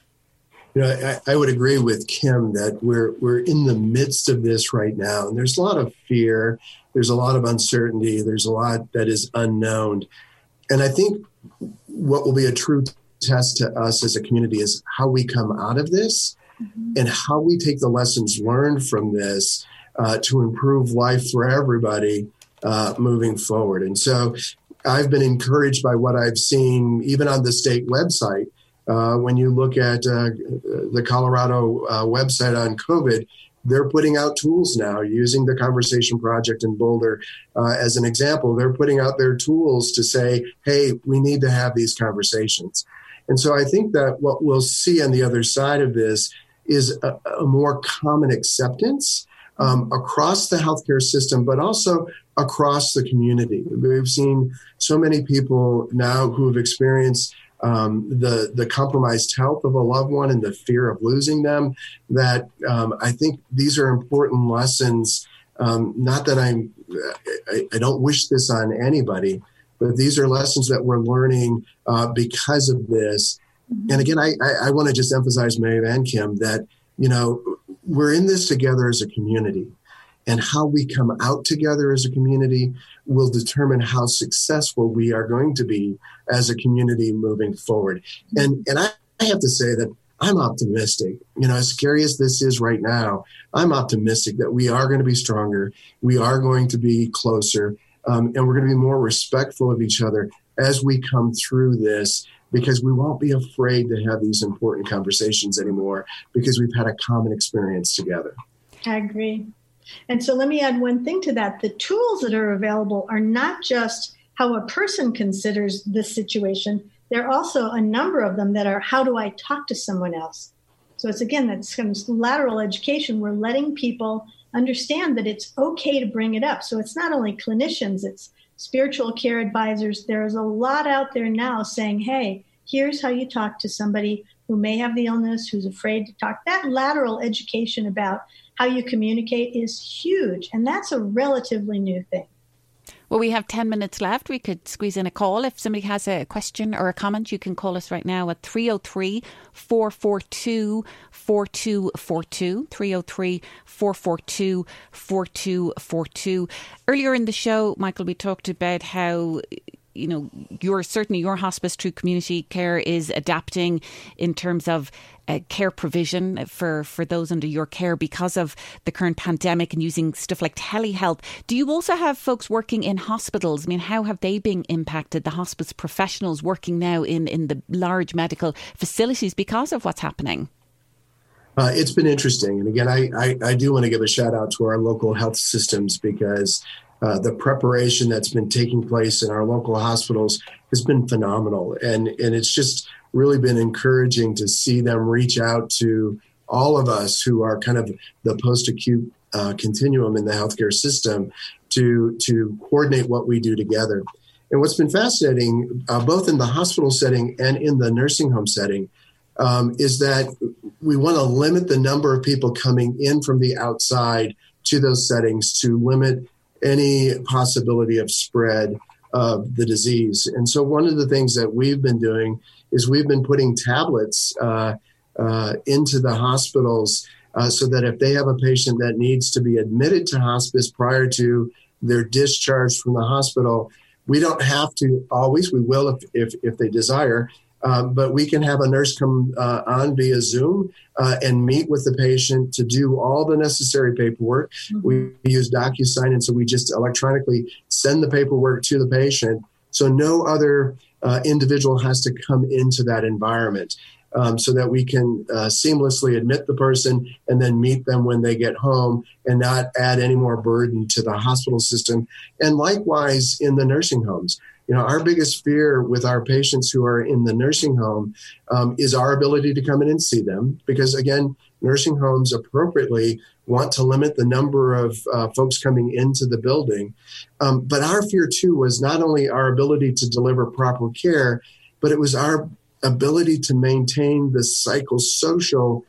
You know, I, I would agree with Kim that we're we're in the midst of this right now, and there's a lot of fear, there's a lot of uncertainty, there's a lot that is unknown, and I think what will be a true test to us as a community is how we come out of this, mm-hmm. and how we take the lessons learned from this uh, to improve life for everybody uh, moving forward. And so I've been encouraged by what I've seen, even on the state website. Uh, when you look at uh, the Colorado uh, website on COVID, they're putting out tools now, using the Conversation Project in Boulder uh, as an example. They're putting out their tools to say, hey, we need to have these conversations. And so I think that what we'll see on the other side of this is a, a more common acceptance um, across the healthcare system, but also across the community. We've seen so many people now who have experienced um, the the compromised health of a loved one and the fear of losing them, that um, I think these are important lessons. Um, not that I'm, I, I don't wish this on anybody, but these are lessons that we're learning uh, because of this. Mm-hmm. And again, I, I, I want to just emphasize, Maeve and Kim, that, you know, we're in this together as a community. And how we come out together as a community will determine how successful we are going to be as a community moving forward. And and I, I have to say that I'm optimistic. You know, as scary as this is right now, I'm optimistic that we are going to be stronger. We are going to be closer. Um, and we're going to be more respectful of each other as we come through this, because we won't be afraid to have these important conversations anymore because we've had a common experience together. I agree. And so let me add one thing to that. The tools that are available are not just how a person considers this situation. There are also a number of them that are, how do I talk to someone else? So it's, again, that's kind of lateral education. We're letting people understand that it's okay to bring it up. So it's not only clinicians, it's spiritual care advisors. There is a lot out there now saying, hey, here's how you talk to somebody who may have the illness, who's afraid to talk. That lateral education about how you communicate is huge, and that's a relatively new thing. Well, we have ten minutes left. We could squeeze in a call. If somebody has a question or a comment, you can call us right now at three oh three, four four two, four two four two, three oh three, four four two, four two four two. Earlier in the show, Michael, we talked about how, you know, your certainly your hospice through community care is adapting in terms of uh, care provision for, for those under your care because of the current pandemic and using stuff like telehealth. Do you also have folks working in hospitals? I mean, how have they been impacted, the hospice professionals working now in, in the large medical facilities because of what's happening? Uh, it's been interesting. And again, I, I, I do want to give a shout out to our local health systems because uh, the preparation that's been taking place in our local hospitals has been phenomenal. And, and it's just really been encouraging to see them reach out to all of us who are kind of the post-acute uh, continuum in the healthcare system to, to coordinate what we do together. And what's been fascinating, uh, both in the hospital setting and in the nursing home setting, um, is that we want to limit the number of people coming in from the outside to those settings to limit any possibility of spread of the disease. And so one of the things that we've been doing is we've been putting tablets uh, uh, into the hospitals uh, so that if they have a patient that needs to be admitted to hospice prior to their discharge from the hospital, we don't have to always, we will if, if, if they desire, Um, but we can have a nurse come uh, on via Zoom uh, and meet with the patient to do all the necessary paperwork. Mm-hmm. We use DocuSign, and so we just electronically send the paperwork to the patient. So no other uh, individual has to come into that environment um, so that we can uh, seamlessly admit the person and then meet them when they get home and not add any more burden to the hospital system. And likewise in the nursing homes. You know, our biggest fear with our patients who are in the nursing home um, is our ability to come in and see them. Because, again, nursing homes appropriately want to limit the number of uh, folks coming into the building. Um, but our fear, too, was not only our ability to deliver proper care, but it was our ability to maintain the psychosocial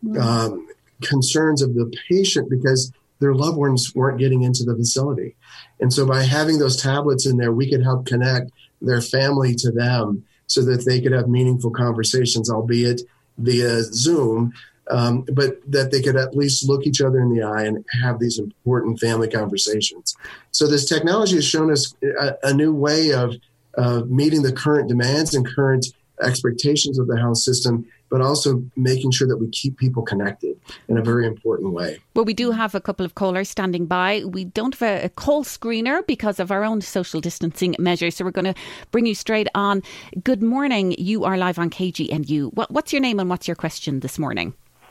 um, concerns of the patient because their loved ones weren't getting into the facility. And so by having those tablets in there, we could help connect their family to them so that they could have meaningful conversations, albeit via Zoom, um, but that they could at least look each other in the eye and have these important family conversations. So this technology has shown us a, a new way of uh, meeting the current demands and current expectations of the health system, but also making sure that we keep people connected in a very important way. Well, we do have a couple of callers standing by. We don't have a, a call screener because of our own social distancing measures, so we're going to bring you straight on. Good morning. You are live on K G N U. What, what's your name and what's your question this morning?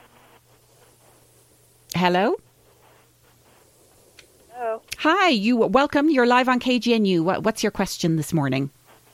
Hello? Hello. Hi, you welcome. You're live on K G N U. What, what's your question this morning?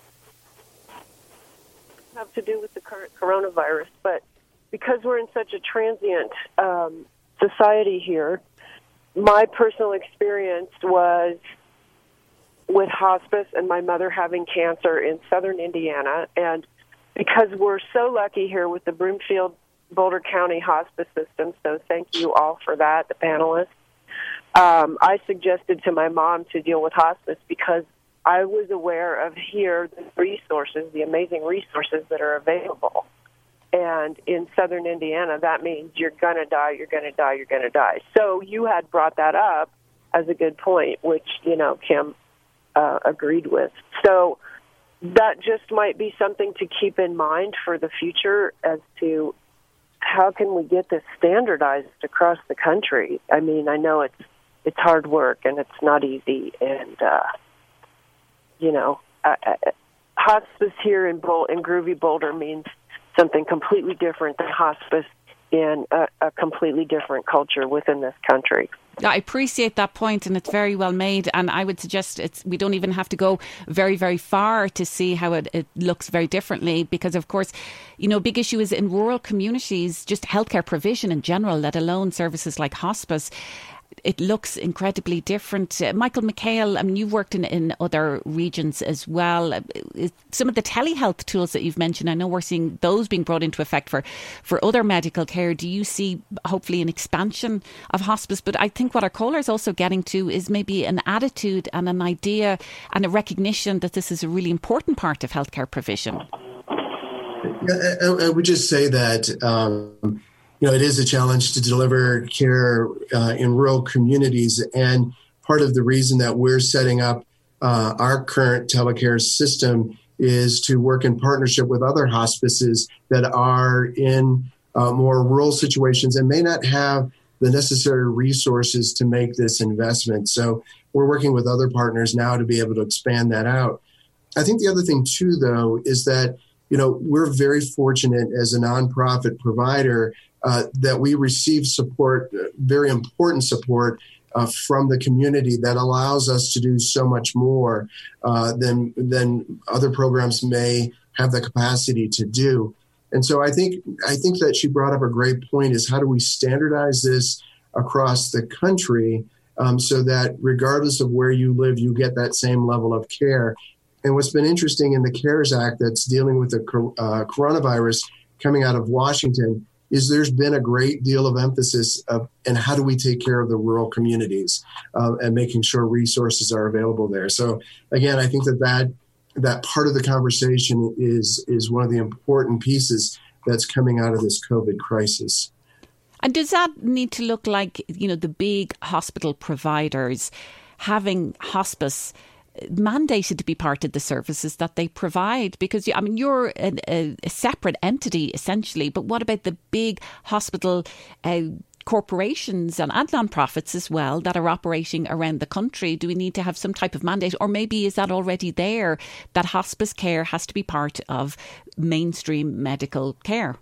Have to do with the current coronavirus, but because we're in such a transient um, society here, my personal experience was with hospice and my mother having cancer in southern Indiana. And because we're so lucky here with the Broomfield Boulder County hospice system, so thank you all for that, the panelists, um, I suggested to my mom to deal with hospice because I was aware of here the resources, the amazing resources that are available. And in southern Indiana, that means you're going to die, you're going to die, you're going to die. So you had brought that up as a good point, which, you know, Kim uh, agreed with. So that just might be something to keep in mind for the future as to how can we get this standardized across the country. I mean, I know it's it's hard work and it's not easy, and uh You know, uh, uh, hospice here in, Bol- in Groovy Boulder means something completely different than hospice in a, a completely different culture within this country. I appreciate that point, and it's very well made. And I would suggest it's we don't even have to go very, very far to see how it, it looks very differently. Because, of course, you know, a big issue is in rural communities, just healthcare provision in general, let alone services like hospice. It looks incredibly different. Uh, Michael McHale, I mean, you've worked in, in other regions as well. Uh, some of the telehealth tools that you've mentioned, I know we're seeing those being brought into effect for, for other medical care. Do you see, hopefully, an expansion of hospice? But I think what our caller is also getting to is maybe an attitude and an idea and a recognition that this is a really important part of healthcare provision. I, I would just say that um, you know, it is a challenge to deliver care uh, in rural communities. And part of the reason that we're setting up uh, our current telecare system is to work in partnership with other hospices that are in uh, more rural situations and may not have the necessary resources to make this investment. So we're working with other partners now to be able to expand that out. I think the other thing too, though, is that, you know, we're very fortunate as a nonprofit provider uh, that we receive support, very important support uh, from the community that allows us to do so much more uh, than than other programs may have the capacity to do. And so I think I think that she brought up a great point: is how do we standardize this across the country um, so that regardless of where you live, you get that same level of care. And what's been interesting in the CARES Act that's dealing with the uh, coronavirus coming out of Washington is there's been a great deal of emphasis of, and how do we take care of the rural communities uh, and making sure resources are available there. So again, I think that that, that part of the conversation is, is one of the important pieces that's coming out of this COVID crisis. And does that need to look like, you know, the big hospital providers having hospice mandated to be part of the services that they provide? Because, I mean, you're a, a, a separate entity, essentially, but what about the big hospital uh, corporations and, and non-profits as well that are operating around the country? Do we need to have some type of mandate, or maybe is that already there, that hospice care has to be part of mainstream medical care?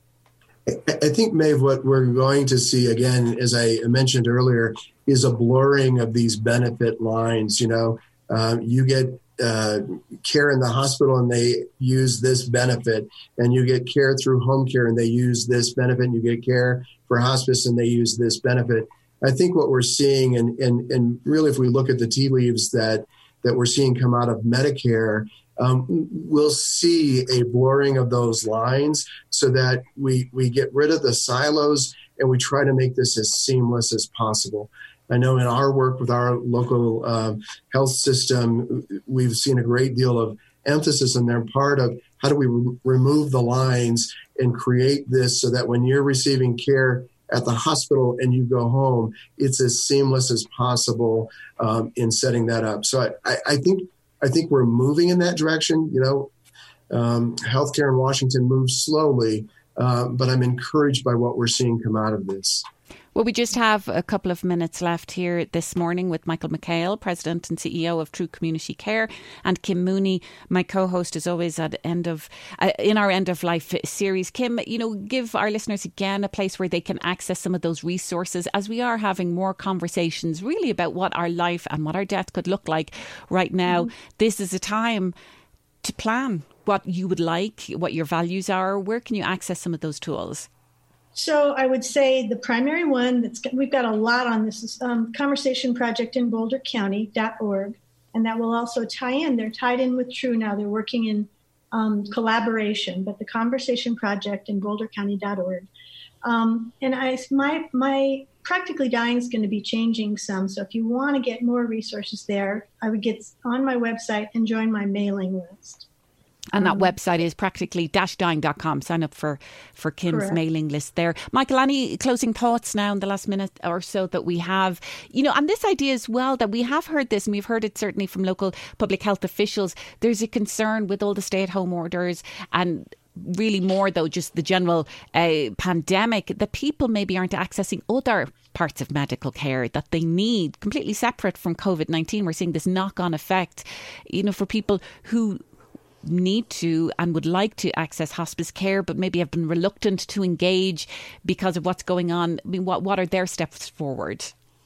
I think, Maeve, what we're going to see, again, as I mentioned earlier, is a blurring of these benefit lines. You know, uh, you get uh, care in the hospital and they use this benefit, and you get care through home care and they use this benefit, and you get care for hospice and they use this benefit. I think what we're seeing, and, and, and really if we look at the tea leaves that, that we're seeing come out of Medicare, Um, we'll see a blurring of those lines so that we, we get rid of the silos and we try to make this as seamless as possible. I know in our work with our local uh, health system, we've seen a great deal of emphasis on their part of how do we re- remove the lines and create this so that when you're receiving care at the hospital and you go home, it's as seamless as possible um, in setting that up. So I, I, I think I think we're moving in that direction. You know, um, healthcare in Washington moves slowly, uh, but I'm encouraged by what we're seeing come out of this. Well, we just have a couple of minutes left here this morning with Michael McHale, President and C E O of True Community Care, and Kim Mooney, my co-host, as always, at end of uh, in our End of Life series. Kim, you know, give our listeners again a place where they can access some of those resources as we are having more conversations really about what our life and what our death could look like right now. Mm-hmm. This is a time to plan what you would like, what your values are. Where can you access some of those tools? So I would say the primary one that's we've got a lot on this is um, Conversation Project in Boulder County dot org, and that will also tie in. They're tied in with True now. They're working in um, collaboration, but the Conversation Project in Boulder County dot org. Um, and I my my Practically Dying is going to be changing some. So if you want to get more resources there, I would get on my website and join my mailing list. And that website is practically dying dot com. Sign up for, for Kim's Correct. Mailing list there. Michael, any closing thoughts now in the last minute or so that we have? You know, and this idea as well that we have heard this, and we've heard it certainly from local public health officials. There's a concern with all the stay-at-home orders and really more, though, just the general uh, pandemic, that people maybe aren't accessing other parts of medical care that they need, completely separate from COVID nineteen. We're seeing this knock-on effect, you know, for people who need to and would like to access hospice care but maybe have been reluctant to engage because of what's going on. I mean, what, what are their steps forward?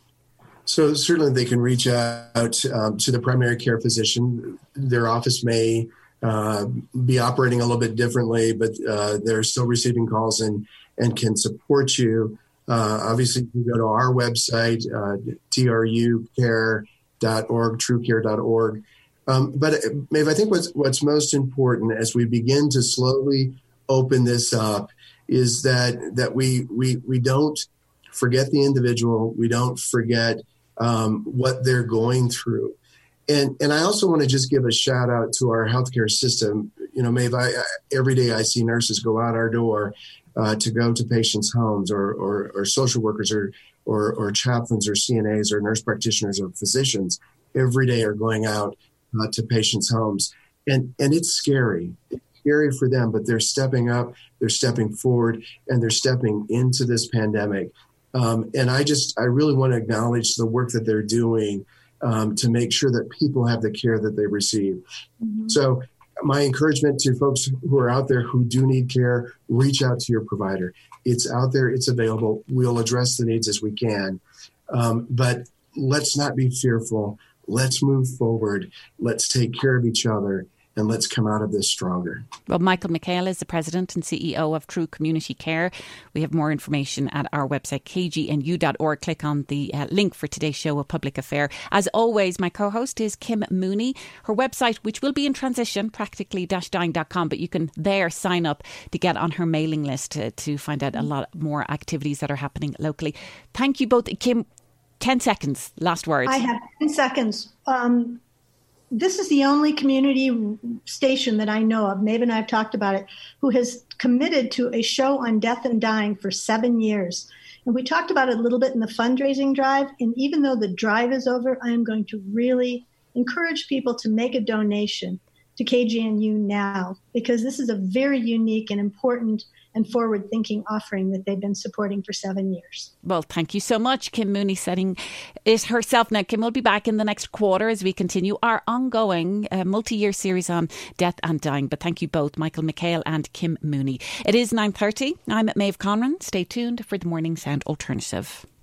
So certainly they can reach out um, to the primary care physician. Their office may uh, be operating a little bit differently, but uh, they're still receiving calls and, and can support you. Uh, obviously, you can go to our website, uh, tru care dot org, true care dot org. Um, but Maeve, I think what's what's most important as we begin to slowly open this up is that that we we we don't forget the individual. We don't forget um, what they're going through. And and I also want to just give a shout out to our healthcare system. You know, Maeve, I, I, every day I see nurses go out our door uh, to go to patients' homes, or or, or social workers, or, or or chaplains, or C N As, or nurse practitioners, or physicians. every day are going out uh, to patients' homes. And, and it's scary. It's scary for them, but they're stepping up, they're stepping forward, and they're stepping into this pandemic. Um, and I just, I really want to acknowledge the work that they're doing um, to make sure that people have the care that they receive. Mm-hmm. So my encouragement to folks who are out there who do need care, reach out to your provider. It's out there, it's available. We'll address the needs as we can. Um, but let's not be fearful. Let's move forward. Let's take care of each other. And let's come out of this stronger. Well, Michael McHale is the president and C E O of True Community Care. We have more information at our website, k g n u dot org. Click on the uh, link for today's show, A Public Affair. As always, my co-host is Kim Mooney. Her website, which will be in transition, practically dash dying dot com, but you can there sign up to get on her mailing list to, to find out a lot more activities that are happening locally. Thank you both. Kim, ten seconds, last words. I have ten seconds. Um, This is the only community station that I know of, Maeve and I have talked about it, who has committed to a show on death and dying for seven years. And we talked about it a little bit in the fundraising drive. And even though the drive is over, I am going to really encourage people to make a donation to K G N U now, because this is a very unique and important and forward-thinking offering that they've been supporting for seven years. Well, thank you so much. Kim Mooney setting it herself. Now, Kim will be back in the next quarter as we continue our ongoing uh, multi-year series on death and dying. But thank you both, Michael McHale and Kim Mooney. It is nine thirty. I'm Maeve Conran. Stay tuned for the Morning Sound Alternative.